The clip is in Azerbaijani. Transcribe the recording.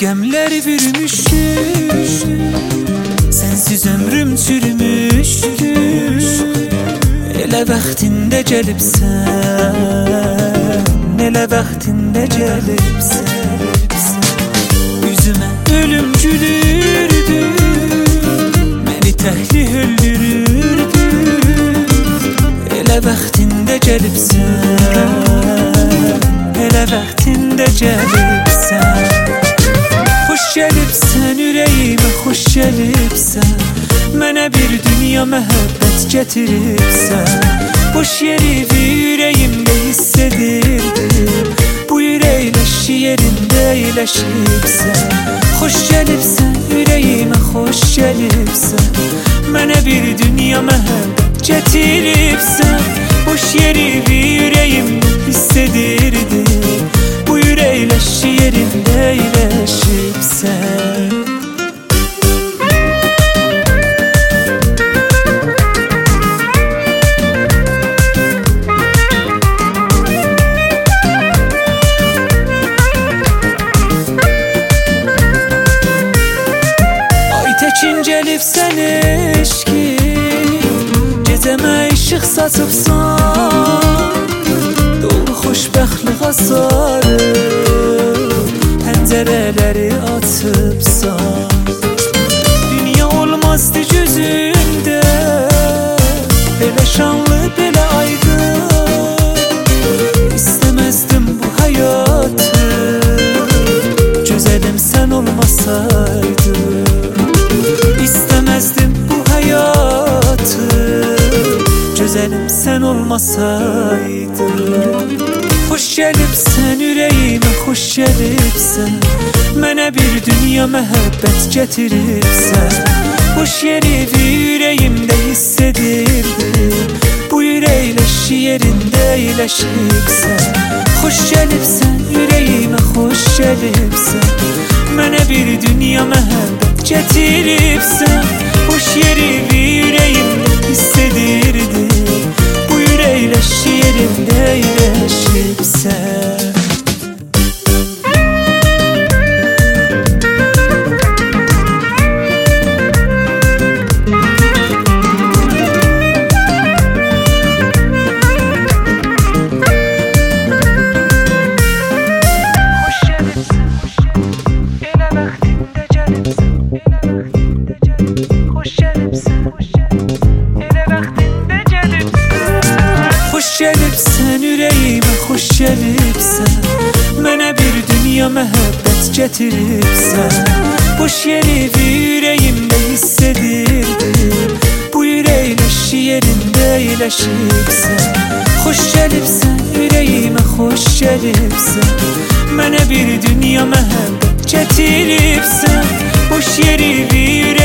Qədəmləri bürümüşdü, sənsiz ömrüm çürümüşdü. Elə vaxtində gəlibsən, elə vaxtında gəlibsən. Üzümə ölüm gülürdü, məni təhlih öldürürdü. Elə vaxtında gəlibsən, elə vaxtında gəlibsən. Xoş gəlibsən ürəyimə, xoş gəlibsən. Mənə bir dünya məhəbbət gətiribsən. Boş yeri ürəyimdə hiss edirdim. Bu ürəklə şiirində iyiləşibsən. Xoş gəlibsən ürəyimə, xoş gəlibsən. Mənə bir dünya məhəbbət gətiribsən. Boş yeri ürəyimdə hiss edirdim. Bu ürəklə şiirində iyiləşibsən. Gəlibsən eşkin, gecəmə işıq saçıbsan. Dolu xoşbəxtliğa sarıb pəncərələri açıbsan. Dünya olmazdı gözümdə, belə şanlı, belə aydın. İstəməzdim bu həyatı, gözəlim sən olmasaydın. İstəməzdim bu həyatı, gözəlim sən olmasaydın. Xoş gəlibsən ürəyimə, xoş gəlibsən. Mənə bir dünya məhəbbət gətiribsən. Boş yeri ürəyimdə hiss edirdim. Bu ürəklə şiirində iyiləşibsən. Xoş gəlibsən ürəyimə, xoş gəlibsən. Mənə bir dünya məhəbbət gətiribsən. Boş yeri ürəyimdə hiss edirdim. Bu ürəklə şiirində iyiləşibsən. Gəlibsən ürəyimə, xoş gəlibsən. Mənə bir dünya məhəbbət gətiribsən. Boş yeri ürəyimdə hiss edirdim. Bu ürəklə şiirində iyiləşibsən. Xoş gəlibsən ürəyimə, xoş gəlibsən. Mənə bir dünya məhəbbət gətiribsən. Boş yeri